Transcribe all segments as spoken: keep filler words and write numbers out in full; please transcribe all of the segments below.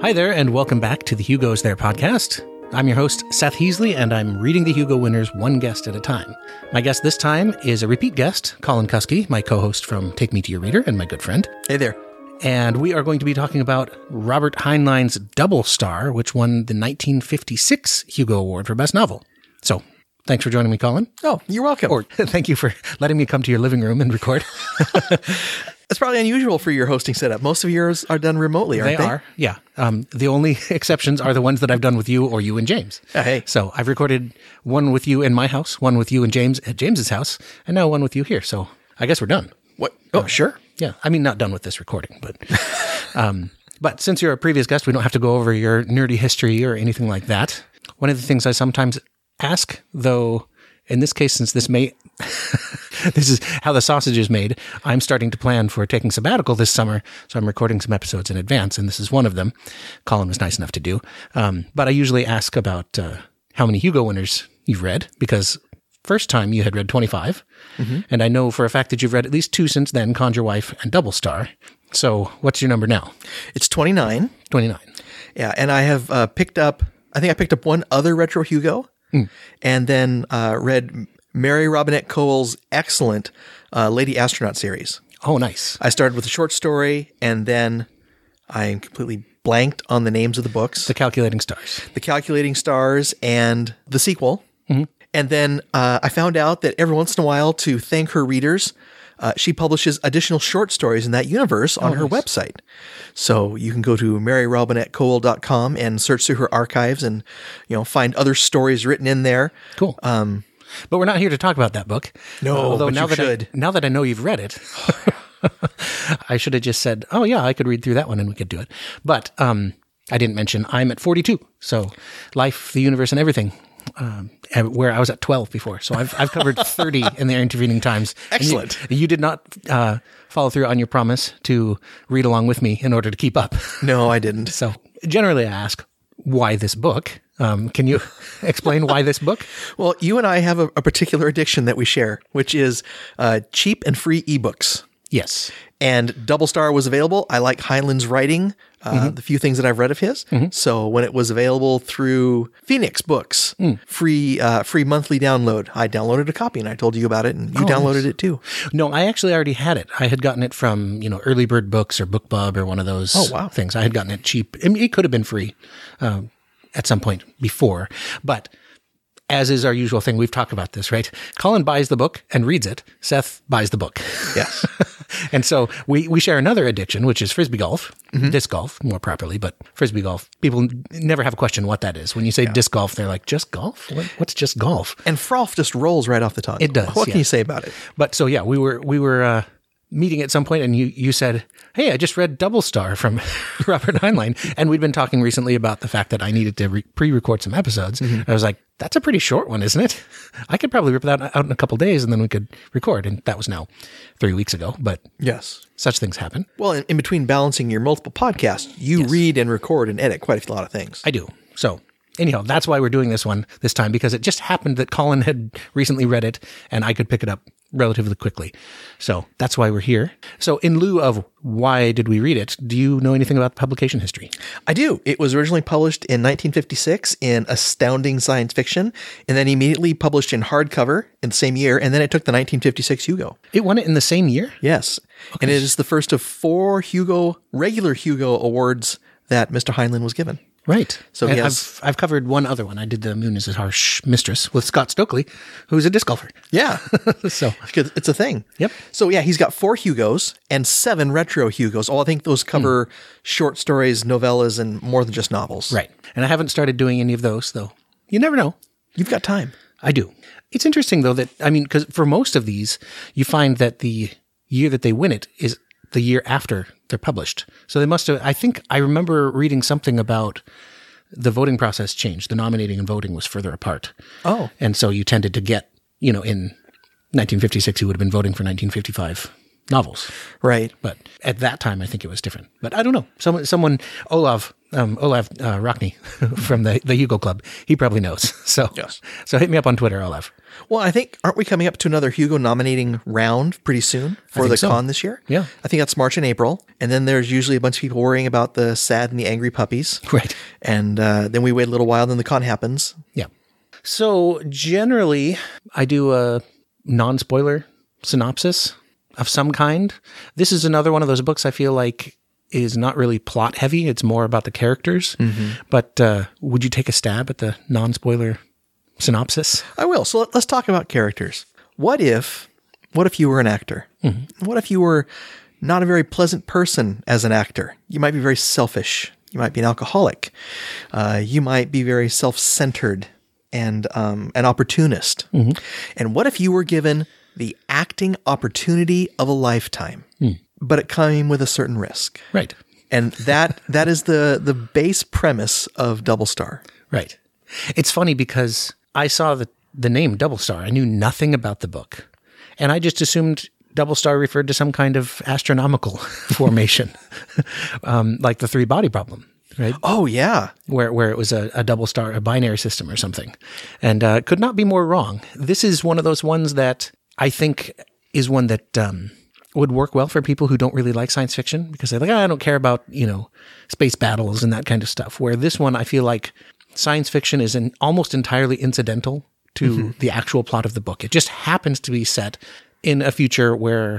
Hi there, and welcome back to the Hugo's There podcast. I'm your host, Seth Heasley, and I'm reading the Hugo winners one guest at a time. My guest this time is a repeat guest, Colin Cuskey, my co-host from Take Me to Your Reader and my good friend. Hey there. And we are going to be talking about Robert Heinlein's Double Star, which won the nineteen fifty-six Hugo Award for Best Novel. So, thanks for joining me, Colin. Oh, you're welcome. Or thank you for letting me come to your living room and record. It's probably unusual for your hosting setup. Most of yours are done remotely, aren't they? They are, yeah. Um, the only exceptions are the ones that I've done with you or you and James. Uh, hey. So I've recorded one with you in my house, one with you and James at James's house, and now one with you here. So I guess we're done. What? Oh, uh, sure. Yeah. I mean, not done with this recording, but um, but since you're a previous guest, we don't have to go over your nerdy history or anything like that. One of the things I sometimes ask, though, in this case, since this may... this is how the sausage is made. I'm starting to plan for taking sabbatical this summer, so I'm recording some episodes in advance, and this is one of them. Colin was nice enough to do. Um, but I usually ask about uh, how many Hugo winners you've read, because first time you had read twenty-five, mm-hmm. and I know for a fact that you've read at least two since then, Conjure Wife and Double Star. So what's your number now? It's twenty-nine. twenty-nine. Yeah, and I have uh, picked up, I think I picked up one other retro Hugo, mm. and then uh, read Mary Robinette Kowal's excellent uh, Lady Astronaut series. Oh, nice. I started with a short story, and then I completely blanked on the names of the books. The Calculating Stars. The Calculating Stars and the sequel. Mm-hmm. And then uh, I found out that every once in a while, to thank her readers, uh, she publishes additional short stories in that universe on oh, her nice. website. So you can go to mary robinette kowal dot com and search through her archives and, you know, find other stories written in there. Cool. Um, But we're not here to talk about that book. No, uh, although but now you that should. I, now that I know you've read it, I should have just said, oh, yeah, I could read through that one and we could do it. But um, I didn't mention I'm at forty-two. So life, the universe, and everything, um, where I was at twelve before. So I've I've covered thirty in the intervening times. Excellent. You, you did not uh, follow through on your promise to read along with me in order to keep up. No, I didn't. So generally I ask, why this book? Um, can you explain why this book? Well, you and I have a, a particular addiction that we share, which is uh, cheap and free ebooks. Yes. And Double Star was available. I like Heinlein's writing, uh, mm-hmm. the few things that I've read of his. Mm-hmm. So when it was available through Phoenix Books, mm. free uh, free monthly download, I downloaded a copy and I told you about it, and you oh, downloaded nice. it too. No, I actually already had it. I had gotten it from, you know, Early Bird Books or BookBub or one of those oh, wow. things. I had gotten it cheap. I mean, it could have been free. Um, at some point before, but as is our usual thing, we've talked about this, right? Colin buys the book and reads it. Seth buys the book. Yes. And so we, we share another addiction, which is Frisbee golf, mm-hmm. disc golf more properly, but Frisbee golf. People never have a question what that is. When you say yeah. disc golf, they're like, just golf? What, what's just golf? And froth just rolls right off the tongue. It does. What yeah. can you say about it? But so, yeah, we were, we were, uh, meeting at some point, and you, you said, hey, I just read Double Star from Robert Heinlein. And we'd been talking recently about the fact that I needed to re- pre-record some episodes. Mm-hmm. And I was like, that's a pretty short one, isn't it? I could probably rip that out in a couple days and then we could record. And that was now three weeks ago. But yes, such things happen. Well, in, in between balancing your multiple podcasts, you yes. read and record and edit quite a lot of things. I do. So anyhow, that's why we're doing this one this time, because it just happened that Colin had recently read it and I could pick it up relatively quickly. So that's why we're here. So in lieu of why did we read it, do you know anything about the publication history? I do. It was originally published in nineteen fifty-six in Astounding Science Fiction, and then immediately published in hardcover in the same year, and then it took the nineteen fifty-six Hugo. It won it in the same year? Yes. Okay. And it is the first of four Hugo, regular Hugo awards that Mister Heinlein was given. Right. So and yes. I've, I've covered one other one. I did The Moon is a Harsh Mistress with Scott Stokely, who's a disc golfer. Yeah. So it's a thing. Yep. So yeah, he's got four Hugos and seven retro Hugos. Oh, I think those cover mm. short stories, novellas, and more than just novels. Right. And I haven't started doing any of those, though. You never know. You've got time. I do. It's interesting, though, that, I mean, because for most of these, you find that the year that they win it is the year after they're published. So they must have, I think I remember reading something about the voting process changed. The nominating and voting was further apart. Oh. And so you tended to get, you know, in nineteen fifty-six, you would have been voting for nineteen fifty-five novels. Right. But at that time, I think it was different. But I don't know. Someone, someone Olav um, Olav uh, Rockney from the, the Hugo Club. He probably knows. So, Yes. so hit me up on Twitter, Olav. Well, I think, aren't we coming up to another Hugo nominating round pretty soon for think the so. con this year? Yeah. I think that's March and April. And then there's usually a bunch of people worrying about the sad and the angry puppies. Right. And uh, then we wait a little while, then the con happens. Yeah. So generally, I do a non-spoiler synopsis of some kind. This is another one of those books I feel like is not really plot heavy. It's more about the characters. Mm-hmm. But uh, would you take a stab at the non-spoiler synopsis? I will. So let, let's talk about characters. What if, what if you were an actor? Mm-hmm. What if you were not a very pleasant person as an actor? You might be very selfish. You might be an alcoholic. Uh, you might be very self-centered and um, an opportunist. Mm-hmm. And what if you were given the acting opportunity of a lifetime, mm. but it came with a certain risk? Right. And that that is the the base premise of Double Star. Right. It's funny because I saw the, the name Double Star. I knew nothing about the book. And I just assumed Double Star referred to some kind of astronomical formation, um, like the three body problem, right? Oh, yeah. Where where it was a, a double star, a binary system or something. And uh, could not be more wrong. This is one of those ones that I think is one that um, would work well for people who don't really like science fiction because they're like, oh, I don't care about, you know, space battles and that kind of stuff. Where this one, I feel like science fiction is an, almost entirely incidental to mm-hmm. the actual plot of the book. It just happens to be set in a future where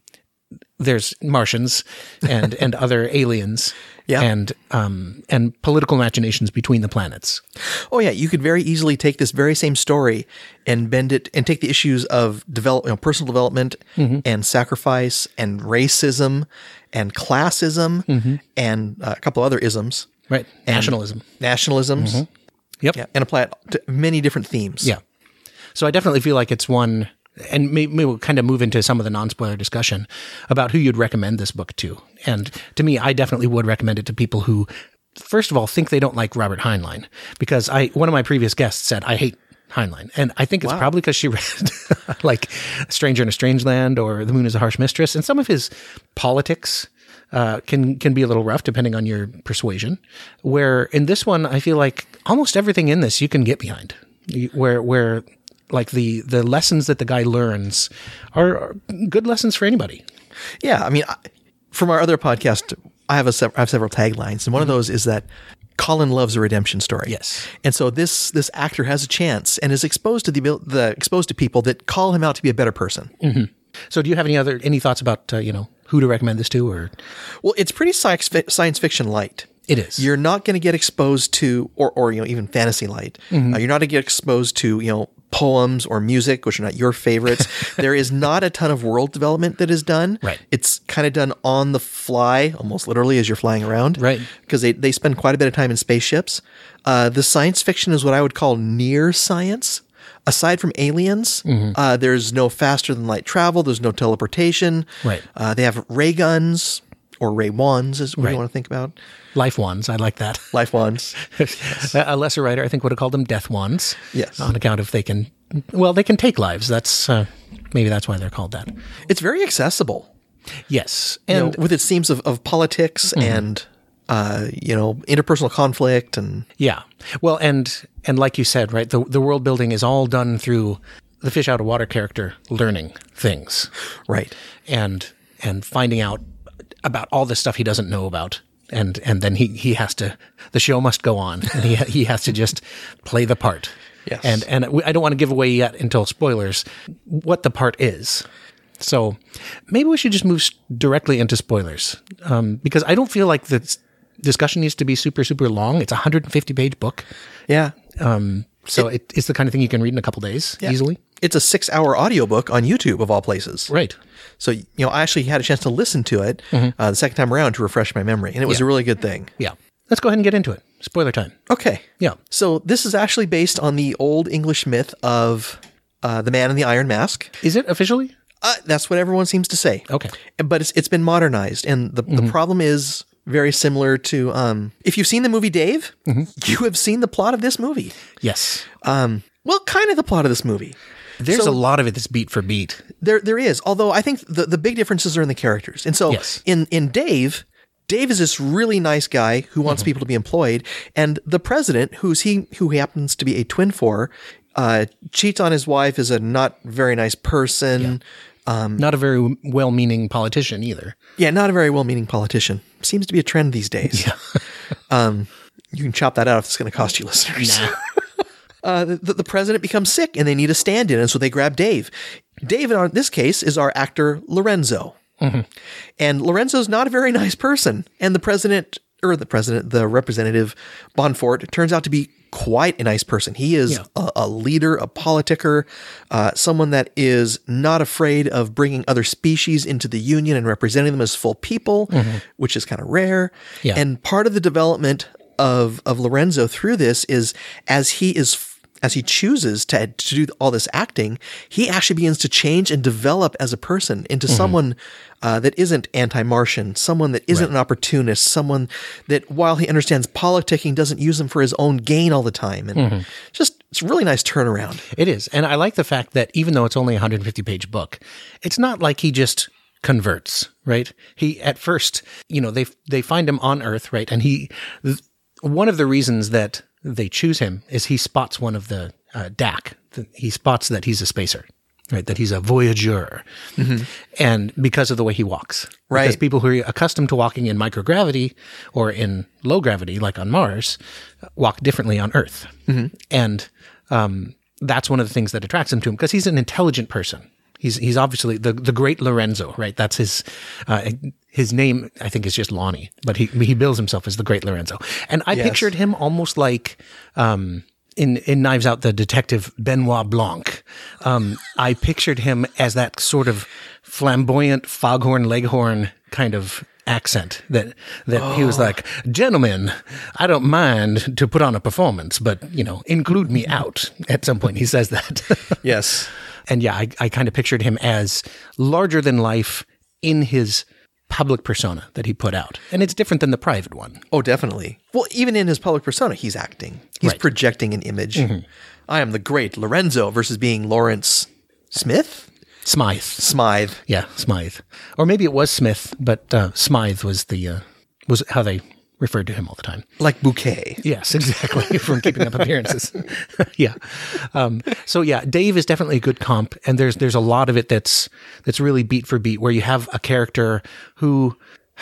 there's Martians and, and other aliens yeah. and um, and political machinations between the planets. Oh, yeah. You could very easily take this very same story and bend it and take the issues of develop, you know, personal development mm-hmm. and sacrifice and racism and classism mm-hmm. and uh, a couple other isms. Right. Nationalism. Nationalisms. Mm-hmm. Yep. Yeah, and apply it to many different themes. Yeah. So I definitely feel like it's one, and maybe we'll kind of move into some of the non-spoiler discussion about who you'd recommend this book to. And to me, I definitely would recommend it to people who, first of all, think they don't like Robert Heinlein. Because I, one of my previous guests said, I hate Heinlein. And I think it's wow. probably because she read like Stranger in a Strange Land or The Moon is a Harsh Mistress. And some of his politics uh, can can be a little rough depending on your persuasion. Where in this one, I feel like almost everything in this you can get behind. Where where like the, the lessons that the guy learns are, are good lessons for anybody. Yeah. I mean, from our other podcast, I have, a, I have several taglines. And one mm-hmm. of those is that Colin loves a redemption story. Yes. And so this this actor has a chance and is exposed to the, the exposed to people that call him out to be a better person. Mm-hmm. So do you have any other any thoughts about, uh, you know, who to recommend this to? Or Well, it's pretty science, science fiction light. It is. You're not going to get exposed to, or, or you know, even fantasy light. Mm-hmm. Uh, you're not going to get exposed to, you know, poems or music, which are not your favorites. There is not a ton of world development that is done. Right. It's kind of done on the fly, almost literally as you're flying around. Right. Because they, they spend quite a bit of time in spaceships. Uh, the science fiction is what I would call near science. Aside from aliens, mm-hmm. uh, there's no faster than light travel. There's no teleportation. Right. Uh, they have ray guns or ray wands is what right. you want to think about. Life wands. I like that. Life wands. Yes. A lesser writer, I think, would have called them death wands. Yes. On account of they can, well, they can take lives. That's, uh, maybe that's why they're called that. It's very accessible. Yes. And And you know, with its themes of, of politics mm-hmm. and, uh, you know, interpersonal conflict and. Yeah. Well, and, and like you said, right, the, the world building is all done through the fish out of water character learning things. Right. And, and finding out about all the stuff he doesn't know about. And and then he, he has to, the show must go on, and he he has to just play the part. Yes. And and I don't want to give away yet until spoilers what the part is. So maybe we should just move directly into spoilers, um, because I don't feel like the discussion needs to be super super long. It's a one hundred fifty page book. Yeah. Um. So it, it, it's the kind of thing you can read in a couple days yeah. easily. It's a six hour audiobook on YouTube of all places. Right. So, you know, I actually had a chance to listen to it mm-hmm. uh, the second time around to refresh my memory, and it was yeah. a really good thing. Yeah. Let's go ahead and get into it. Spoiler time. Okay. Yeah. So this is actually based on the old English myth of uh, the Man in the Iron Mask. Is it officially? Uh, that's what everyone seems to say. Okay. But it's it's been modernized, and the, mm-hmm. the problem is very similar to, um, if you've seen the movie Dave, mm-hmm. you have seen the plot of this movie. Yes. Um, well, kind of the plot of this movie. There's so, a lot of it that's beat for beat. There, there is. Although I think the, the big differences are in the characters. And so yes. in, in Dave, Dave is this really nice guy who wants mm-hmm. people to be employed, and the president, who's he, who he happens to be a twin for, uh, cheats on his wife, is a not very nice person. Yeah. Um, not a very well-meaning politician either. Yeah, not a very well-meaning politician. Seems to be a trend these days. Yeah. um, you can chop that out if it's going to cost you listeners. Nah. uh, the, the president becomes sick and they need a stand-in, and so they grab Dave. Dave, in this case, is our actor Lorenzo. Mm-hmm. And Lorenzo's not a very nice person. And the president, or the president, the representative Bonfort, turns out to be quite a nice person. He is yeah. a, a leader, a politiker, uh, someone that is not afraid of bringing other species into the union and representing them as full people, mm-hmm. which is kind of rare. Yeah. And part of the development of of Lorenzo through this is as he is as he chooses to, to do all this acting, he actually begins to change and develop as a person into mm-hmm. someone uh, that isn't anti-Martian, someone that isn't right. an opportunist, someone that, while he understands politicking, doesn't use them for his own gain all the time. And mm-hmm. just, it's a really nice turnaround. It is. And I like the fact that even though it's only a one hundred fifty page book, it's not like he just converts, right? He, at first, you know, they, they find him on Earth, right? And he, th- one of the reasons that they choose him is he spots one of the uh, D A C. He spots that he's a spacer, right? That he's a voyageur. Mm-hmm. And because of the way he walks. Right. Because people who are accustomed to walking in microgravity or in low gravity, like on Mars, walk differently on Earth. Mm-hmm. And um, that's one of the things that attracts him to him, because he's an intelligent person. He's he's obviously the, the great Lorenzo, right? That's his uh, his name. I think is just Lonnie, but he he bills himself as the great Lorenzo. And I yes. pictured him almost like um, in in Knives Out, the detective Benoit Blanc. Um, I pictured him as that sort of flamboyant foghorn leghorn kind of accent that that oh. he was like, gentlemen, I don't mind to put on a performance, but you know, include me out. At some point, he says that. Yes. And yeah, I, I kind of pictured him as larger than life in his public persona that he put out. And it's different than the private one. Oh, definitely. Well, even in his public persona, he's acting. He's right. projecting an image. Mm-hmm. I am the great Lorenzo versus being Lawrence Smith? Smythe. Smythe. Yeah, Smythe. Or maybe it was Smith, but uh, Smythe was the uh, was how they referred to him all the time. Like Bouquet. Yes, exactly. From Keeping Up Appearances. yeah. Um, so yeah, Dave is definitely a good comp, and there's there's a lot of it that's that's really beat for beat, where you have a character who,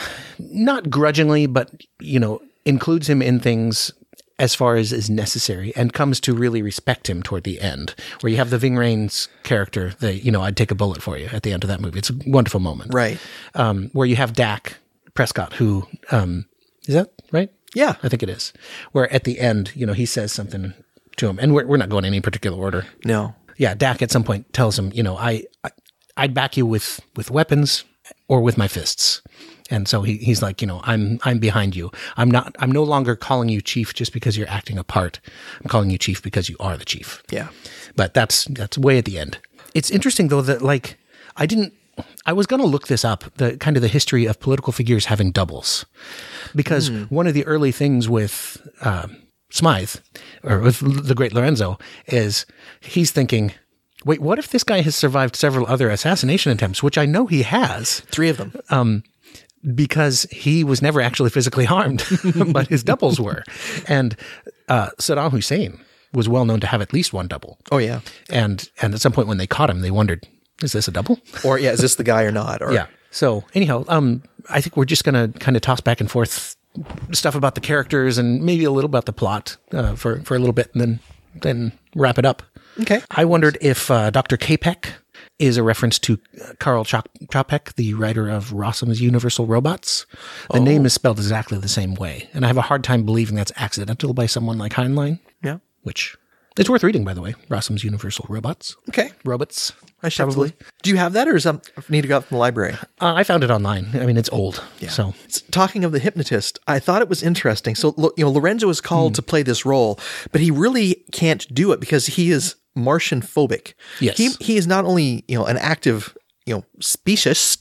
not grudgingly, but you know, includes him in things as far as is necessary, and comes to really respect him toward the end. Where you have the Ving Rhames character, the you know, I'd take a bullet for you at the end of that movie. It's a wonderful moment, right? Um, where you have Dak Prescott, who. Um, Is that right? Yeah. I think it is. Where at the end, you know, he says something to him, and we're, we're not going in any particular order. No. Yeah. Dak at some point tells him, you know, I, I I'd back you with, with weapons or with my fists. And so he, he's like, you know, I'm, I'm behind you. I'm not, I'm no longer calling you chief just because you're acting a part. I'm calling you chief because you are the chief. Yeah. But that's, that's way at the end. It's interesting though that like, I didn't, I was going to look this up, the kind of the history of political figures having doubles, because mm. one of the early things with um, Smythe, or with the great Lorenzo, is he's thinking, wait, what if this guy has survived several other assassination attempts, which I know he has. Three of them. Um, because he was never actually physically harmed, but his doubles were. And uh, Saddam Hussein was well known to have at least one double. Oh, yeah. And and at some point when they caught him, they wondered, is this a double? Or, yeah, is this the guy or not? Or yeah. So, anyhow, um, I think we're just going to kind of toss back and forth stuff about the characters and maybe a little about the plot uh, for, for a little bit, and then then wrap it up. Okay. I wondered if uh, Doctor Capek is a reference to Karl Čapek, the writer of Rossum's Universal Robots. The oh. name is spelled exactly the same way, and I have a hard time believing that's accidental by someone like Heinlein. Yeah. Which... It's worth reading, by the way. Rossum's Universal Robots. Okay. Robots. I should probably. Do you have that, or is that need to go out from the library? Uh, I found it online. I mean, it's old. Yeah. So, talking of the hypnotist, I thought it was interesting. So, you know, Lorenzo is called mm. to play this role, but he really can't do it because he is Martian phobic. Yes. He he is not only, you know, an active, you know, speciesist,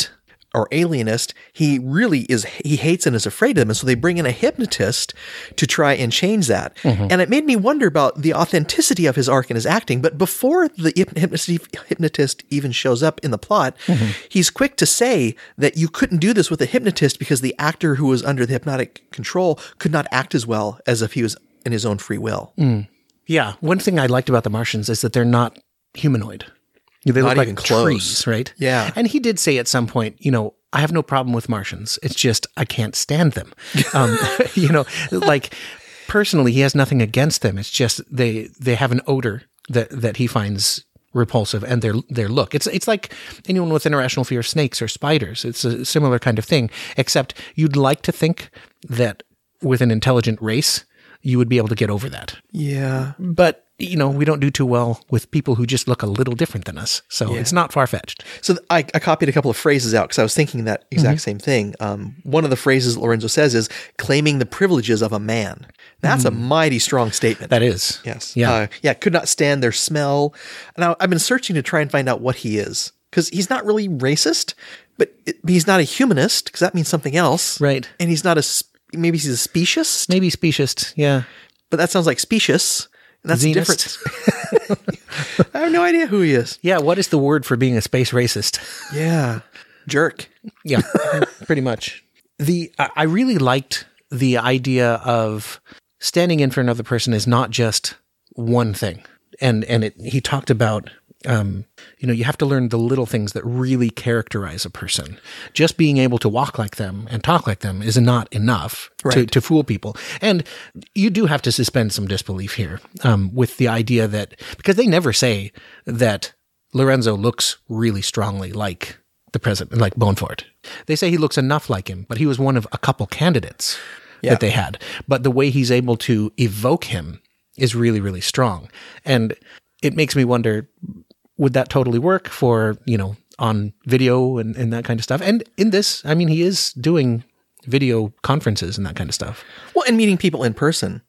or alienist, he really is, he hates and is afraid of them. And so they bring in a hypnotist to try and change that. Mm-hmm. And it made me wonder about the authenticity of his arc and his acting. But before the hypnotist, hypnotist even shows up in the plot, mm-hmm. he's quick to say that you couldn't do this with a hypnotist because the actor who was under the hypnotic control could not act as well as if he was in his own free will. Mm. Yeah. One thing I liked about the Martians is that they're not humanoid. They Not look even like close. trees, right? Yeah. And he did say at some point, you know, I have no problem with Martians. It's just I can't stand them. Um, you know, like personally, he has nothing against them. It's just they they have an odor that that he finds repulsive, and their their look. It's it's like anyone with an irrational fear of snakes or spiders. It's a similar kind of thing, except you'd like to think that with an intelligent race, you would be able to get over that. Yeah. But you know, we don't do too well with people who just look a little different than us. So Yeah. it's not far-fetched. So th- I, I copied a couple of phrases out because I was thinking that exact same thing. Um, one of the phrases Lorenzo says is claiming the privileges of a man. That's a mighty strong statement. That is. Yes. Yeah. Uh, yeah. Could not stand their smell. Now I've been searching to try and find out what he is because he's not really racist, but it, he's not a humanist because that means something else. Right. And he's not a, sp- maybe he's a speciest, Maybe specious. Yeah. but that sounds like specious. And that's Xenist. different. I have no idea who he is. Yeah. What is the word for being a space racist? Yeah. Jerk. Yeah, pretty much. The I I really liked the idea of standing in for another person is not just one thing. And and it, he talked about, um, you know, you have to learn the little things that really characterize a person. Just being able to walk like them and talk like them is not enough to, Right. to fool people. And you do have to suspend some disbelief here um, with the idea that, because they never say that Lorenzo looks really strongly like the president, like Bonefort. They say he looks enough like him, but he was one of a couple candidates Yeah. that they had. But the way he's able to evoke him is really, really strong. And it makes me wonder, would that totally work for, you know, on video and, and that kind of stuff? And in this, I mean, he is doing video conferences and that kind of stuff. Well, and meeting people in person.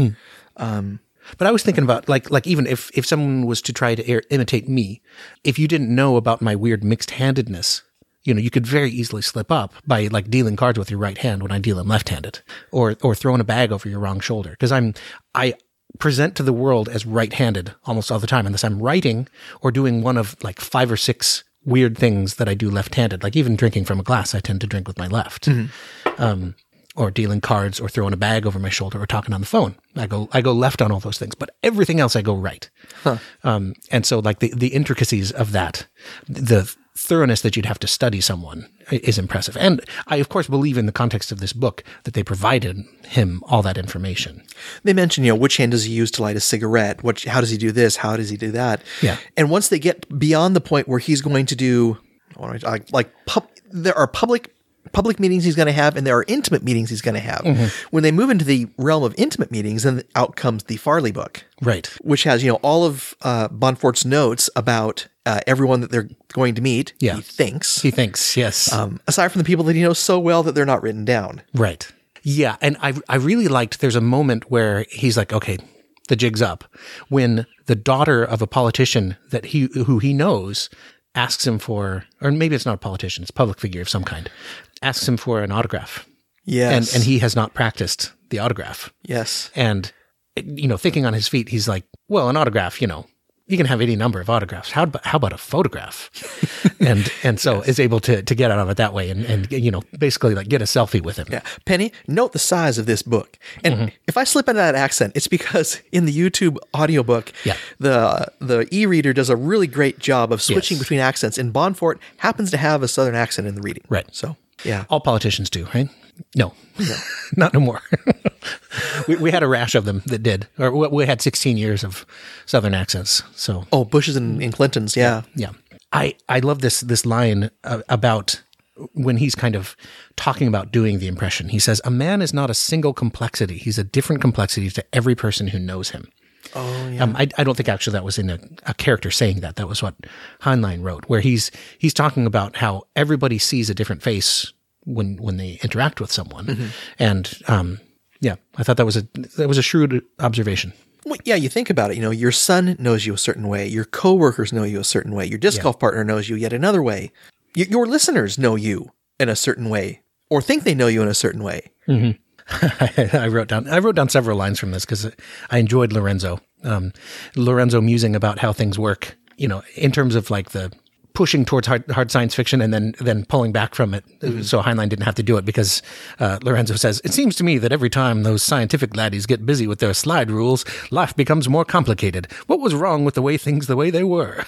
But I was thinking about, like, like even if, if someone was to try to air, imitate me, if you didn't know about my weird mixed-handedness, you know, you could very easily slip up by, like, dealing cards with your right hand when I deal them left-handed, or or throwing a bag over your wrong shoulder. Because I'm, I present to the world as right-handed almost all the time, unless I'm writing or doing one of, like, five or six weird things that I do left-handed. Like, even drinking from a glass, I tend to drink with my left. Um, or dealing cards, or throwing a bag over my shoulder, or talking on the phone. I go, I go left on all those things, but everything else I go right. Huh. Um, and so like the, the intricacies of that, the thoroughness that you'd have to study someone is impressive. And I, of course, believe in the context of this book that they provided him all that information. They mention, you know, which hand does he use to light a cigarette? What, how does he do this? How does he do that? Yeah. And once they get beyond the point where he's going to do, like, like pub, there are public public meetings he's going to have, and there are intimate meetings he's going to have. Mm-hmm. When they move into the realm of intimate meetings, then out comes the Farley book. Right. Which has, you know, all of uh, Bonfort's notes about uh, everyone that they're going to meet, Yeah. he thinks. He thinks, yes. Um, aside from the people that he knows so well that they're not written down. Right. Yeah. And I, I really liked, there's a moment where he's like, okay, the jig's up, when the daughter of a politician that he, who he knows asks him for, or maybe it's not a politician, it's a public figure of some kind, asks him for an autograph. Yes. And, and he has not practiced the autograph. Yes. And, you know, thinking on his feet, he's like, well, an autograph, you know, you can have any number of autographs. How about, how about a photograph? and and so yes. is able to to get out of it that way, and, and, you know, basically like get a selfie with him. Yeah. Penny, note the size of this book. And mm-hmm. if I slip into that accent, it's because in the YouTube audiobook, yeah. the the e-reader does a really great job of switching yes. between accents. And Bonfort happens to have a Southern accent in the reading. Right. So, yeah. All politicians do, right? No, no. Not no more. we, we had a rash of them that did, or we had sixteen years of Southern accents. So, oh, Bushes and, and Clintons, yeah, yeah. I I love this this line uh, about when he's kind of talking about doing the impression. He says, "A man is not a single complexity; he's a different complexity to every person who knows him." Oh, yeah. Um, I, I don't think actually that was in a, a character saying that. That was what Heinlein wrote, where he's he's talking about how everybody sees a different face when when they interact with someone. Mm-hmm. And um, yeah, I thought that was a that was a shrewd observation. Well, yeah, you think about it. You know, your son knows you a certain way. Your coworkers know you a certain way. Your disc Yeah. golf partner knows you yet another way. y- your listeners know you in a certain way, or think they know you in a certain way. Mm-hmm. I wrote down I wrote down several lines from this because I enjoyed Lorenzo. Um, Lorenzo musing about how things work, you know, in terms of like the pushing towards hard, hard science fiction and then then pulling back from it. Mm-hmm. So Heinlein didn't have to do it because uh, Lorenzo says, it seems to me that every time those scientific laddies get busy with their slide rules, life becomes more complicated. What was wrong with the way things the way they were?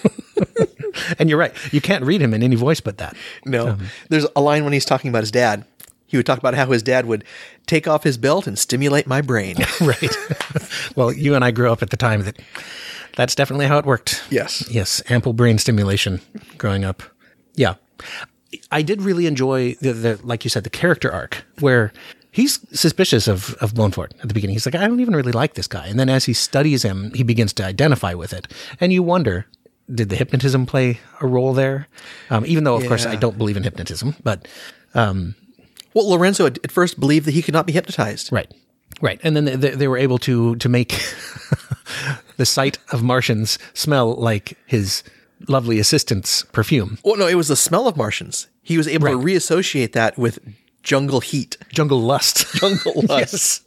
And you're right. You can't read him in any voice but that. No. Um, There's a line when he's talking about his dad. He would talk about how his dad would take off his belt and stimulate my brain. Right. Well, you and I grew up at the time that that's definitely how it worked. Yes. Yes. Ample brain stimulation growing up. Yeah. I did really enjoy the, the like you said, the character arc where he's suspicious of, of Bonefort at the beginning. He's like, I don't even really like this guy. And then as he studies him, he begins to identify with it. And you wonder, did the hypnotism play a role there? Um, even though, of Yeah. course, I don't believe in hypnotism, but, um, Well, Lorenzo had at first believed that he could not be hypnotized. right. Right. And then they, they were able to, to make the sight of Martians smell like his lovely assistant's perfume. Well, no, it was the smell of Martians. He was able to Right. reassociate that with jungle heat. Jungle Lust. Jungle lust.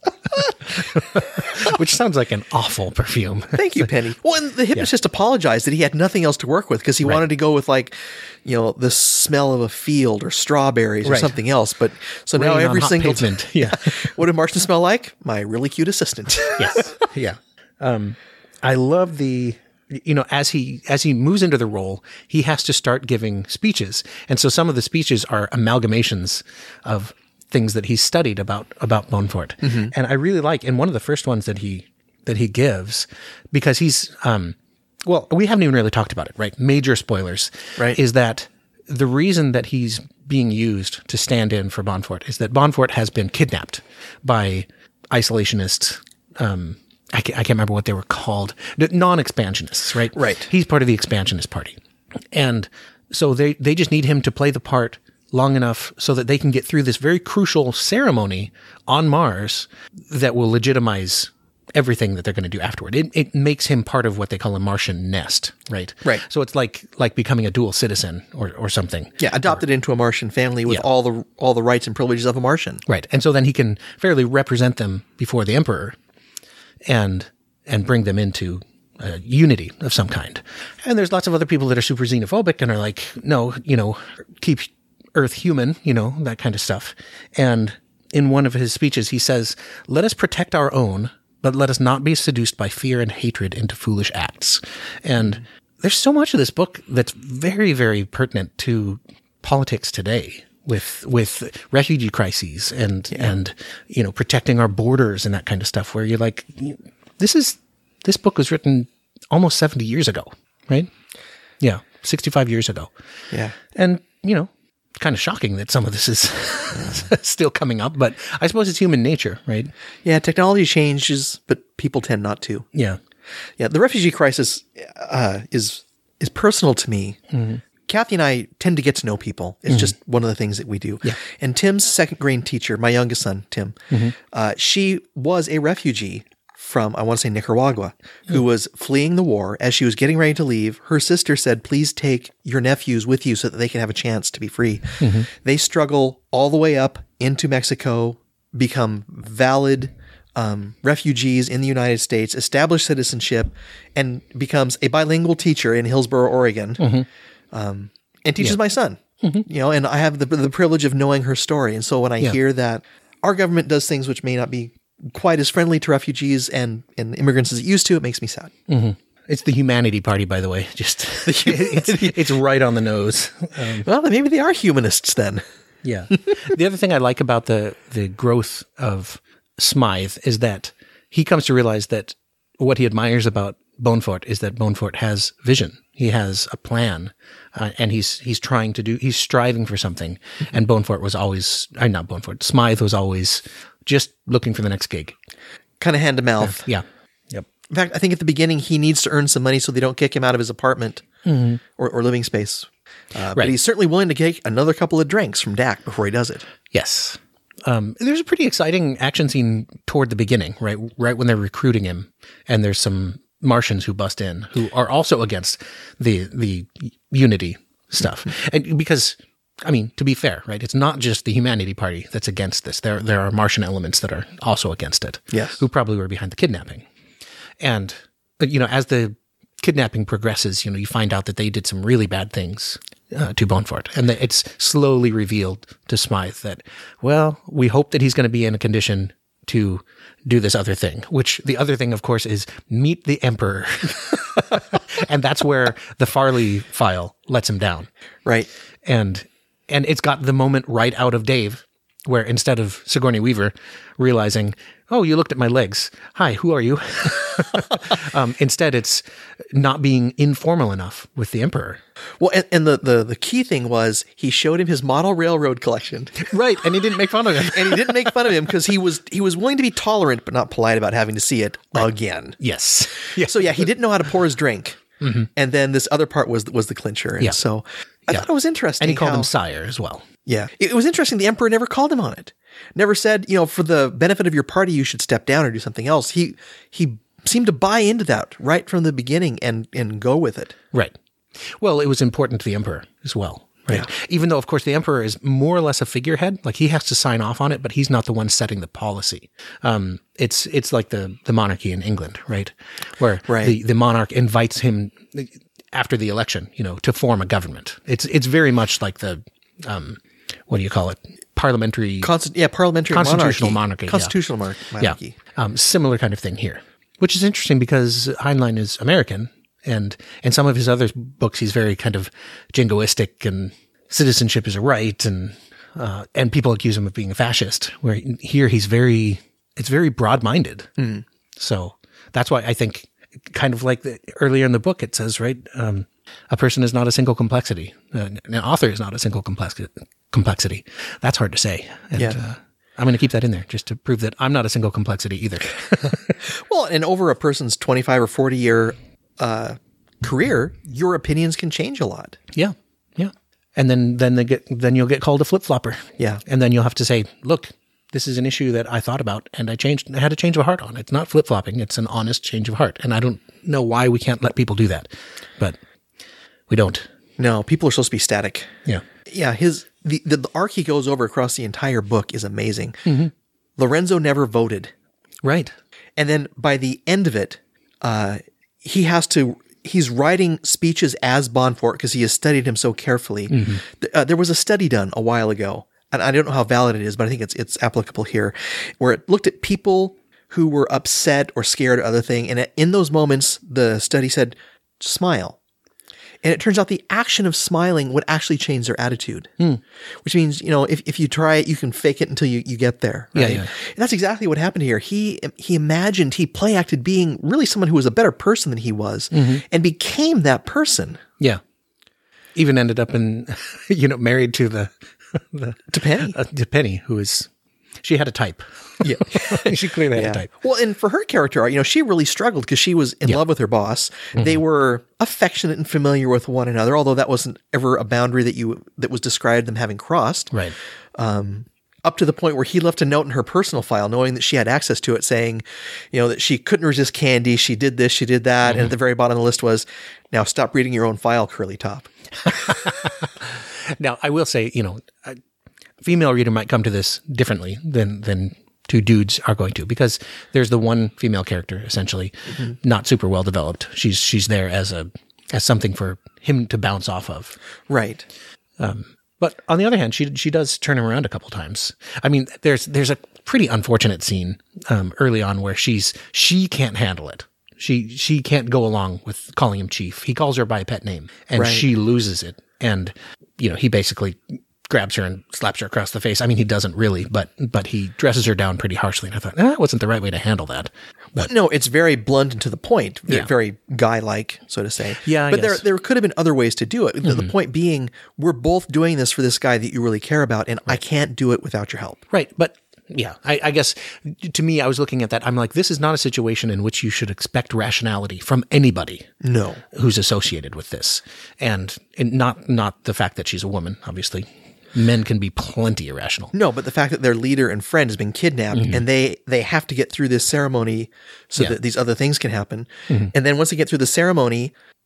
Which sounds like an awful perfume. Thank you, Penny. Well, and the hypnotist apologized that he had nothing else to work with because he Right. wanted to go with like, you know, the smell of a field or strawberries or Right. something else. But so now Rain on every hot single pavement. time, Yeah. what did Martian smell like? My really cute assistant. Yes. Yeah. Um, I love the, you know, as he, as he moves into the role, he has to start giving speeches. And so some of the speeches are amalgamations of things that he's studied about, about Bonefort. Mm-hmm. And I really like, in one of the first ones that he, that he gives, because he's, um, well, we haven't even really talked about it, right? Major spoilers. Right. Is that the reason that he's being used to stand in for Bonefort is that Bonefort has been kidnapped by isolationists, um, I can't, I can't remember what they were called, non-expansionists, right? Right. He's part of the expansionist party. And so they, they just need him to play the part long enough so that they can get through this very crucial ceremony on Mars that will legitimize everything that they're going to do afterward. It, it makes him part of what they call a Martian nest, right? Right. So it's like, like becoming a dual citizen or, or something. Yeah, adopted into a Martian family with Yeah. all the all the rights and privileges of a Martian. Right. And so then he can fairly represent them before the emperor and and bring them into uh, unity of some kind. And there's lots of other people that are super xenophobic and are like, no, you know, keep Earth human, you know, that kind of stuff. And in one of his speeches, he says, let us protect our own, but let us not be seduced by fear and hatred into foolish acts. And there's so much of this book that's very, very pertinent to politics today. With with refugee crises and yeah. and you know protecting our borders and that kind of stuff, where you're like, this is this book was written almost seventy years ago, right? Yeah, sixty-five years ago. Yeah, and you know, it's kind of shocking that some of this is still coming up, but I suppose it's human nature, right? Yeah, technology changes, but people tend not to. Yeah, yeah. The refugee crisis uh, is is personal to me. Mm-hmm. Kathy and I tend to get to know people. It's mm-hmm. just one of the things that we do. Yeah. And Tim's second grade teacher, my youngest son, Tim, mm-hmm. uh, she was a refugee from, I want to say Nicaragua, mm-hmm. who was fleeing the war. As she was getting ready to leave, her sister said, please take your nephews with you so that they can have a chance to be free. Mm-hmm. They struggle all the way up into Mexico, become valid um, refugees in the United States, establish citizenship, and becomes a bilingual teacher in Hillsboro, Oregon. Mm-hmm. Um, and teaches yeah. my son, mm-hmm. you know, and I have the the privilege of knowing her story. And so when I yeah. hear that our government does things which may not be quite as friendly to refugees and, and immigrants as it used to, it makes me sad. Mm-hmm. It's the Humanity Party, by the way. Just it's, it's right on the nose. Um, well, maybe they are humanists then. Yeah. The other thing I like about the the growth of Smythe is that he comes to realize that what he admires about Bonefort is that Bonefort has vision. He has a plan, uh, and he's he's trying to do. He's striving for something. Mm-hmm. And Bonefort was always, uh, not Bonefort. Smythe was always just looking for the next gig, kind of hand to mouth. Uh, yeah. Yep. In fact, I think at the beginning he needs to earn some money so they don't kick him out of his apartment mm-hmm. or, or living space. Uh, right. But he's certainly willing to take another couple of drinks from Dak before he does it. Yes. Um, there's a pretty exciting action scene toward the beginning, right? Right when they're recruiting him, and there's some Martians who bust in, who are also against the the unity stuff. And because, I mean, to be fair, right, it's not just the Humanity Party that's against this. There, there are Martian elements that are also against it, Yes. who probably were behind the kidnapping. And, you know, as the kidnapping progresses, you know, you find out that they did some really bad things uh, to Bonefort. And that it's slowly revealed to Smythe that, well, we hope that he's going to be in a condition to do this other thing, which the other thing, of course, is meet the Emperor. And that's where the Farley file lets him down. Right. And and it's got the moment right out of Dave where instead of Sigourney Weaver realizing, oh, you looked at my legs. Hi, who are you? um, instead, it's not being informal enough with the Emperor. Well, and, and the, the, the key thing was he showed him his model railroad collection. Right, and he didn't make fun of him. And he didn't make fun of him because he was he was willing to be tolerant but not polite about having to see it right. again. Yes. yes. So yeah, he didn't know how to pour his drink. Mm-hmm. And then this other part was was the clincher. And yeah. so I yeah. thought it was interesting. And he called how, him sire as well. Yeah. It, it was interesting. The Emperor never called him on it. Never said, you know, for the benefit of your party, you should step down or do something else. He he seemed to buy into that right from the beginning and, and go with it. Right. Well, it was important to the Emperor as well. Right. Yeah. Even though, of course, the Emperor is more or less a figurehead, like he has to sign off on it, but he's not the one setting the policy. Um, it's it's like the, the monarchy in England, right? Where right. The, the monarch invites him after the election, you know, to form a government. It's it's very much like the, um, what do you call it? Parliamentary. Const- yeah, parliamentary constitutional monarchy. monarchy constitutional yeah. monarchy. Yeah. Um, similar kind of thing here, which is interesting because Heinlein is American. And in some of his other books, he's very kind of jingoistic and citizenship is a right. And, uh, and people accuse him of being a fascist, where here he's very, it's very broad-minded. Mm. So that's why I think kind of like the, earlier in the book, it says, right, um, a person is not a single complexity. Uh, an author is not a single complexity. complexity. That's hard to say. And, yeah. uh, I'm going to keep that in there just to prove that I'm not a single complexity either. Well, and over a person's twenty-five or forty year Uh, career, your opinions can change a lot. Yeah, yeah, and then then they get then you'll get called a flip flopper. Yeah, and then you'll have to say, look, this is an issue that I thought about and I changed. I had a change of heart on. It's not flip flopping. It's an honest change of heart, and I don't know why we can't let people do that, but we don't. No, people are supposed to be static. Yeah, yeah. His the the, the arc he goes over across the entire book is amazing. Mm-hmm. Lorenzo never voted, right, and then by the end of it, uh. He has to, he's writing speeches as Bonfort because he has studied him so carefully. Mm-hmm. Uh, there was a study done a while ago, and I don't know how valid it is, but I think it's it's applicable here, where it looked at people who were upset or scared or other thing. And in those moments, the study said, smile. And it turns out the action of smiling would actually change their attitude, mm. which means, you know, if, if you try it, you can fake it until you, you get there. Right? Yeah, yeah. And that's exactly what happened here. He, he imagined, he play acted being really someone who was a better person than he was mm-hmm. and became that person. Yeah. Even ended up in, you know, married to the, the to Penny, uh, to Penny, who is, she had a type. Yeah. She clearly had yeah. a type. Well, and for her character, you know, she really struggled because she was in yeah. love with her boss. Mm-hmm. They were affectionate and familiar with one another, although that wasn't ever a boundary that you, that was described them having crossed. Right. Um, up to the point where he left a note in her personal file, knowing that she had access to it, saying, you know, that she couldn't resist candy. She did this, she did that. Mm-hmm. And at the very bottom of the list was, now stop reading your own file, Curly Top. Now, I will say, you know, a female reader might come to this differently than, than two dudes are going to, because there's the one female character, essentially, mm-hmm. not super well developed. She's, she's there as a, as something for him to bounce off of. Right. Um, But on the other hand, she she does turn him around a couple times. I mean, there's there's a pretty unfortunate scene um, early on where she's she can't handle it. She she can't go along with calling him chief. He calls her by a pet name, and right. she loses it. And you know, he basically grabs her and slaps her across the face. I mean, he doesn't really, but but he dresses her down pretty harshly. And I thought, eh, that wasn't the right way to handle that. But no, it's very blunt and to the point, yeah. very guy-like, so to say. Yeah, I but guess. there there could have been other ways to do it. Mm-hmm. The, the point being, we're both doing this for this guy that you really care about, and right. I can't do it without your help. Right, but yeah, I, I guess to me, I was looking at that. I'm like, this is not a situation in which you should expect rationality from anybody. No, who's associated with this, and, and not not the fact that she's a woman, obviously. Men can be plenty irrational. No, but the fact that their leader and friend has been kidnapped mm-hmm. and they, they have to get through this ceremony so yeah. that these other things can happen. Mm-hmm. And then once they get through the ceremony,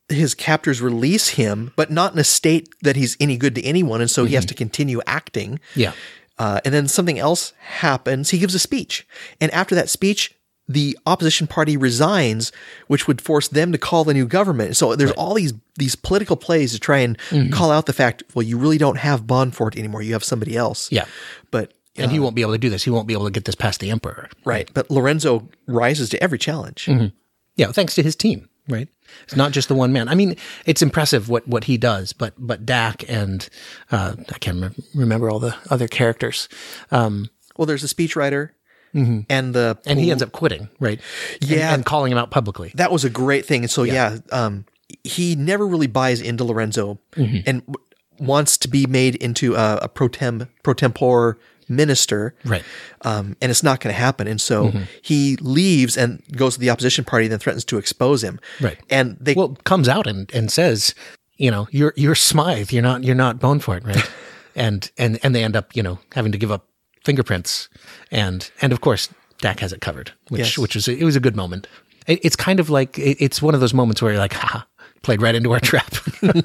his captors release him, but not in a state that he's any good to anyone, and so mm-hmm. he has to continue acting. Yeah. Uh, and then something else happens. He gives a speech. And after that speech, the opposition party resigns, which would force them to call the new government. So there's right. all these these political plays to try and mm-hmm. call out the fact, well, you really don't have Bonfort anymore. You have somebody else. Yeah. But And uh, he won't be able to do this. He won't be able to get this past the emperor. Right. But Lorenzo rises to every challenge. Mm-hmm. Yeah, thanks to his team, right? It's not just the one man. I mean, it's impressive what, what he does, but but Dak and uh, I can't remember, remember all the other characters. Um, well, there's a speechwriter mm-hmm. and the and he ends up quitting, right? Yeah, and, and calling him out publicly. That was a great thing. And so yeah, yeah um, he never really buys into Lorenzo mm-hmm. and w- wants to be made into a, a pro tem pro tempore minister, right? Um, and it's not going to happen. And so mm-hmm. he leaves and goes to the opposition party, then threatens to expose him, right? And they well comes out and, and says, you know, you're you're Smythe, you're not you're not Bonefort, right? and and and they end up, you know, having to give up fingerprints, and and of course Dak has it covered, which yes. which was it was a good moment. It, it's kind of like it, it's one of those moments where you're like, ha, played right into our trap,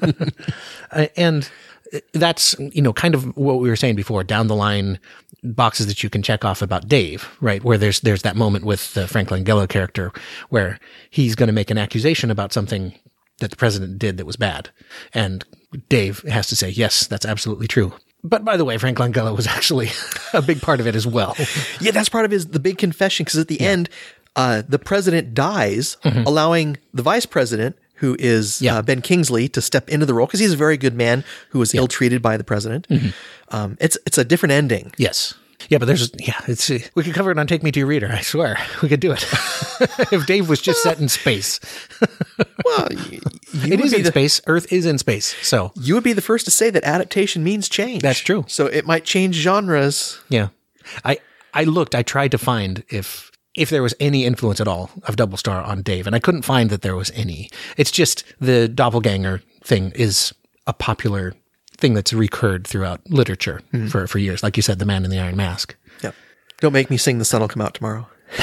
and. That's, you know, kind of what we were saying before, down the line boxes that you can check off about Dave, right? Where there's, there's that moment with the Frank Langella character where he's going to make an accusation about something that the president did that was bad. And Dave has to say, yes, that's absolutely true. But by the way, Frank Langella was actually a big part of it as well. Yeah, that's part of his, the big confession. Cause at the yeah. end, uh, the president dies, mm-hmm. allowing the vice president, who is yeah. uh, Ben Kingsley, to step into the role because he's a very good man who was yeah. ill-treated by the president. Mm-hmm. Um, it's it's a different ending. Yes. Yeah, but there's, yeah, it's, uh, we could cover it on Take Me to Your Reader. I swear we could do it. If Dave was just set in space. Well, you, you it is in the, space. Earth is in space. So you would be the first to say that adaptation means change. That's true. So it might change genres. Yeah. I, I looked, I tried to find if, if there was any influence at all of Double Star on Dave, and I couldn't find that there was any. It's just the doppelganger thing is a popular thing that's recurred throughout literature mm-hmm. for, for years. Like you said, The Man in the Iron Mask. Yep. Don't make me sing The Sun Will Come Out Tomorrow.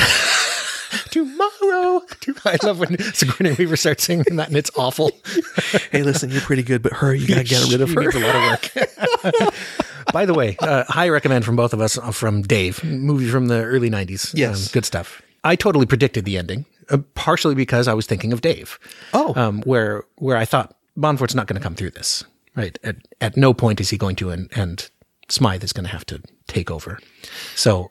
Tomorrow. I love when Sigourney Weaver starts singing that and it's awful. Hey, listen, you're pretty good, but her, you got to get rid of her. Needs a lot of work. By the way, uh, high recommend from both of us from Dave, movie from the early nineties. Yes. Um, good stuff. I totally predicted the ending, uh, partially because I was thinking of Dave. Oh. Um, where where I thought Bonfort's not going to come through this, right? At, at no point is he going to, and, and Smythe is going to have to take over. So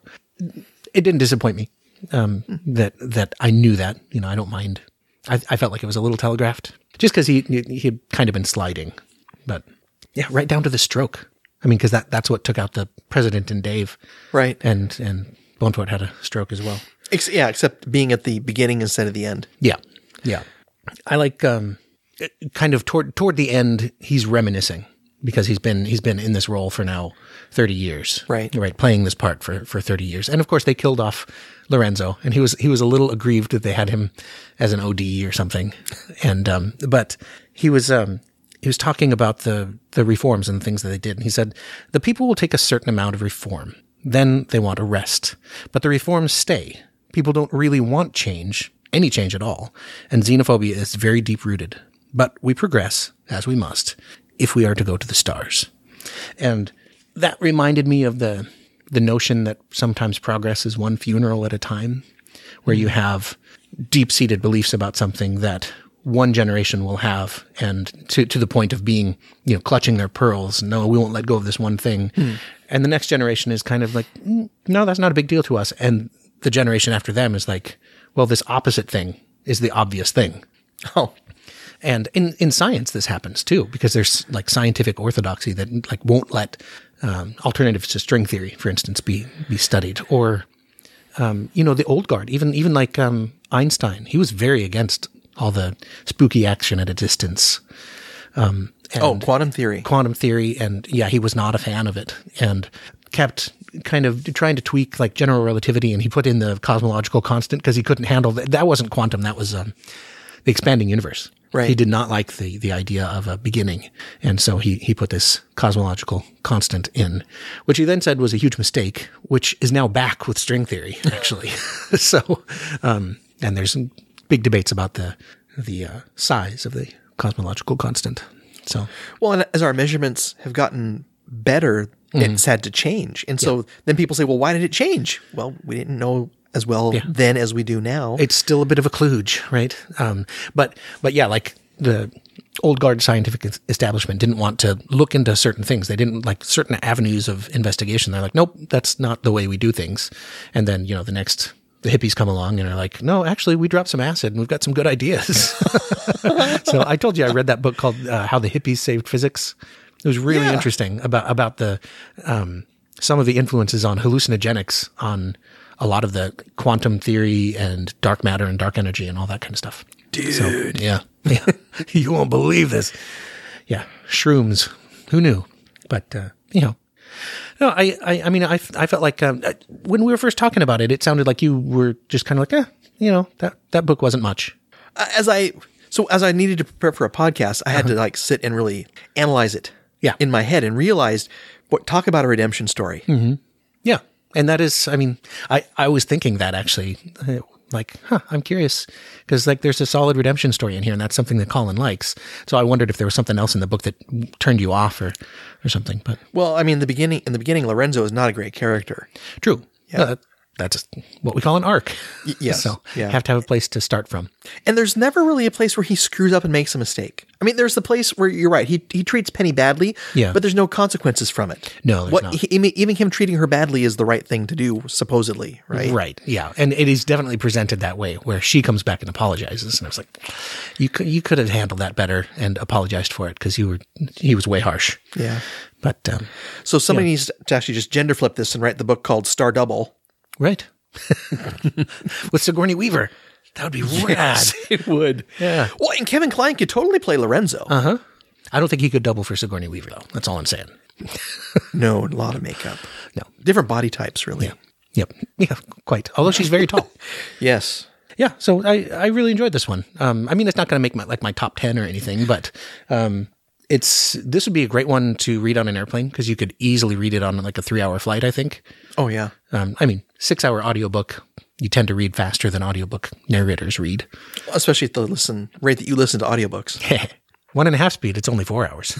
it didn't disappoint me um, that that I knew that. You know, I don't mind. I, I felt like it was a little telegraphed, just because he, he had kind of been sliding. But yeah, right down to the stroke. I mean, because that, that's what took out the president and Dave. Right. And and Bonefort had a stroke as well. Ex- yeah, except being at the beginning instead of the end. Yeah. Yeah. I like um, kind of toward toward the end, he's reminiscing because he's been he's been in this role for now thirty years. Right. Right. Playing this part for, for thirty years. And of course, they killed off Lorenzo, and he was he was a little aggrieved that they had him as an O D or something. And um, but he was um, he was talking about the the reforms and the things that they did. And he said, the people will take a certain amount of reform. Then they want a rest. But the reforms stay. People don't really want change, any change at all. And xenophobia is very deep-rooted. But we progress, as we must, if we are to go to the stars. And that reminded me of the the notion that sometimes progress is one funeral at a time, where you have deep-seated beliefs about something that one generation will have, and to, to the point of being, you know, clutching their pearls. No, we won't let go of this one thing. Mm. And the next generation is kind of like, mm, no, that's not a big deal to us. And the generation after them is like, well, this opposite thing is the obvious thing. Oh, and in, in science, this happens too, because there's like scientific orthodoxy that like won't let um, alternatives to string theory, for instance, be be studied. Or, um, you know, the old guard, even even like um, Einstein, he was very against all the spooky action at a distance. Um, and oh, quantum theory. Quantum theory. And yeah, he was not a fan of it and kept kind of trying to tweak like general relativity. And he put in the cosmological constant because he couldn't handle that. That wasn't quantum. That was um, the expanding universe. Right. He did not like the, the idea of a beginning. And so he, he put this cosmological constant in, which he then said was a huge mistake, which is now back with string theory, actually. so, um, and there's big debates about the, the, uh, size of the cosmological constant. So, well, and as our measurements have gotten better, mm-hmm. it's had to change. And so yeah. then people say, well, why did it change? Well, we didn't know as well yeah. then as we do now. It's still a bit of a kludge, right? Um, but, but yeah, like the old guard scientific establishment didn't want to look into certain things. They didn't like certain avenues of investigation. They're like, nope, that's not the way we do things. And then, you know, the next, the hippies come along and are like, no, actually we dropped some acid and we've got some good ideas. So I told you, I read that book called uh, How the Hippies Saved Physics. It was really yeah. interesting about, about the, um, some of the influences on hallucinogenics on a lot of the quantum theory and dark matter and dark energy and all that kind of stuff. Dude. So, yeah. yeah. You won't believe this. Yeah. Shrooms. Who knew? But, uh, you know, no, I, I, I mean, I, I felt like, um, when we were first talking about it, it sounded like you were just kind of like, eh, you know, that, that book wasn't much. As I, so as I needed to prepare for a podcast, I had uh-huh. to like sit and really analyze it yeah. in my head and realized what, talk about a redemption story. Mm-hmm. Yeah. And that is, I mean, I, I was thinking that actually, like, huh, I'm curious because like there's a solid redemption story in here and that's something that Colin likes. So I wondered if there was something else in the book that turned you off or, or something. But well, I mean, the beginning, in the beginning, Lorenzo is not a great character. True. Yeah. Uh, that's what we call an arc. Y- yes. So yeah. you have to have a place to start from. And there's never really a place where he screws up and makes a mistake. I mean, there's the place where you're right. He he treats Penny badly, yeah. but there's no consequences from it. No, there's what, not. He, even him treating her badly is the right thing to do, supposedly, right? Right. Yeah. And it is definitely presented that way where she comes back and apologizes. And I was like, you could, you could have handled that better and apologized for it because you were, he was way harsh. Yeah. But, um, so somebody yeah. needs to actually just gender flip this and write the book called Star Double. Right. With Sigourney Weaver. That would be rad. Yes, it would. Yeah. Well, and Kevin Kline could totally play Lorenzo. Uh-huh. I don't think he could double for Sigourney Weaver, though. That's all I'm saying. No, a lot of makeup. No. Different body types, really. Yeah. Yep. Yeah, quite. Although she's very tall. Yes. Yeah. So I, I really enjoyed this one. Um, I mean, it's not going to make my, like my top ten or anything, but um, it's this would be a great one to read on an airplane because you could easily read it on like a three-hour flight, I think. Oh, yeah. Um, I mean, six-hour audiobook, you tend to read faster than audiobook narrators read. Especially at the listen rate that you listen to audiobooks. One and a half speed, it's only four hours.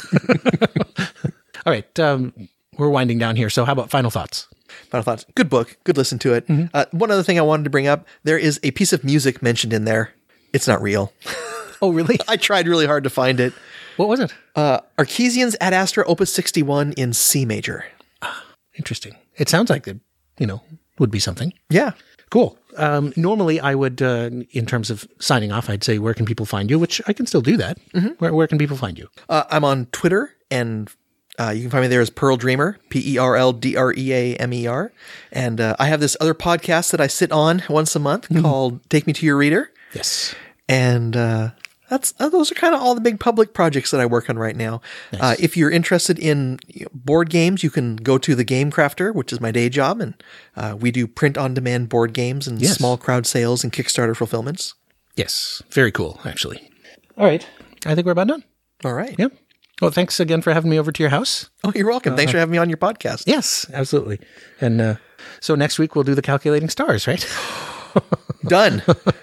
All right. Um, we're winding down here. So how about final thoughts? Final thoughts. Good book. Good listen to it. Mm-hmm. Uh, one other thing I wanted to bring up, there is a piece of music mentioned in there. It's not real. Oh, really? I tried really hard to find it. What was it? Uh, Arquesians Ad Astra Opus sixty-one in C major. Ah, interesting. It sounds like it, you know, would be something. Yeah. Cool. Um, normally I would, uh, in terms of signing off, I'd say, where can people find you? Which I can still do that. Mm-hmm. Where, where can people find you? Uh, I'm on Twitter and uh, you can find me there as Pearl Dreamer, P E R L D R E A M E R. And uh, I have this other podcast that I sit on once a month mm-hmm. called Take Me to Your Reader. Yes. And uh, that's uh, those are kind of all the big public projects that I work on right now. Nice. Uh, if you're interested in you know, board games, you can go to the Game Crafter, which is my day job. And uh, we do print-on-demand board games and yes. small crowd sales and Kickstarter fulfillments. Yes. Very cool, actually. All right. I think we're about done. All right. Yep. Well, thanks again for having me over to your house. Oh, you're welcome. Uh, thanks for having me on your podcast. Yes, absolutely. And uh, so next week we'll do the Calculating Stars, right? Done.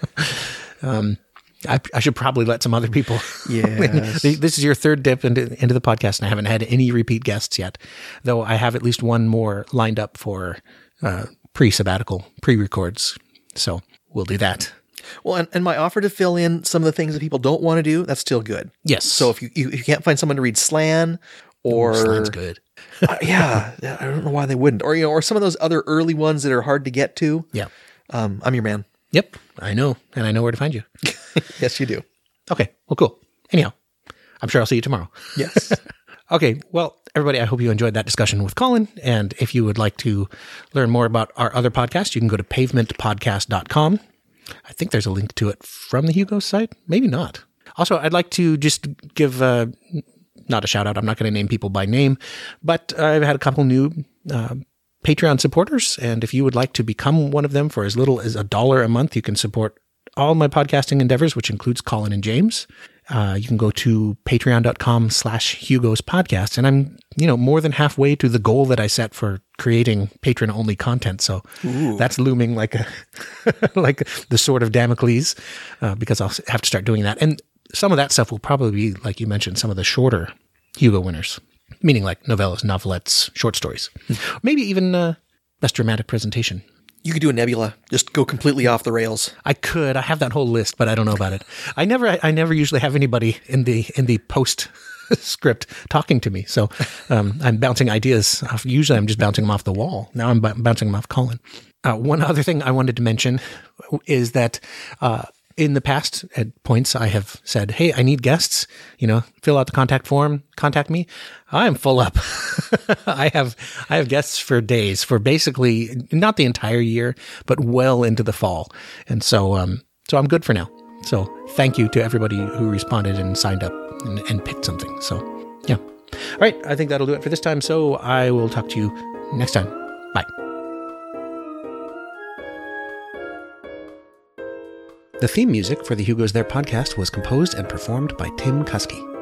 um, I, I should probably let some other people. Yes. This is your third dip into, into the podcast, and I haven't had any repeat guests yet, though I have at least one more lined up for uh, pre-sabbatical, pre-records. So we'll do that. Well, and, and my offer to fill in some of the things that people don't want to do, that's still good. Yes. So if you, you, if you can't find someone to read Slan or... Oh, Slan's good. uh, yeah. I don't know why they wouldn't. Or, you know, or some of those other early ones that are hard to get to. Yeah. Um, I'm your man. Yep. I know. And I know where to find you. Yes, you do. Okay. Well, cool. Anyhow, I'm sure I'll see you tomorrow. Yes. Okay. Well, everybody, I hope you enjoyed that discussion with Colin. And if you would like to learn more about our other podcast, you can go to pavement podcast dot com. I think there's a link to it from the Hugo site. Maybe not. Also, I'd like to just give, uh, not a shout out. I'm not going to name people by name, but I've had a couple new uh, Patreon supporters. And if you would like to become one of them for as little as a dollar a month, you can support all my podcasting endeavors, which includes Colin and James. Uh, you can go to patreon.com slash Hugo's podcast. And I'm, you know, more than halfway to the goal that I set for creating patron only content. So Ooh. That's looming like a, like the sword of Damocles, uh, because I'll have to start doing that. And some of that stuff will probably be, like you mentioned, some of the shorter Hugo winners, meaning like novellas, novelettes, short stories, maybe even uh, best dramatic presentation. You could do a Nebula. Just go completely off the rails. I could. I have that whole list, but I don't know about it. I never. I, I never usually have anybody in the in the post script talking to me, so um, I'm bouncing ideas off. Usually, I'm just bouncing them off the wall. Now I'm b- bouncing them off Colin. Uh, one other thing I wanted to mention is that uh, in the past, at points, I have said, "Hey, I need guests. You know, fill out the contact form. Contact me." I'm full up. I have I have guests for days, for basically not the entire year, but well into the fall, and so um, so I'm good for now. So thank you to everybody who responded and signed up and, and picked something. So yeah, all right. I think that'll do it for this time. So I will talk to you next time. Bye. The theme music for the Hugo's There podcast was composed and performed by Tim Kuski.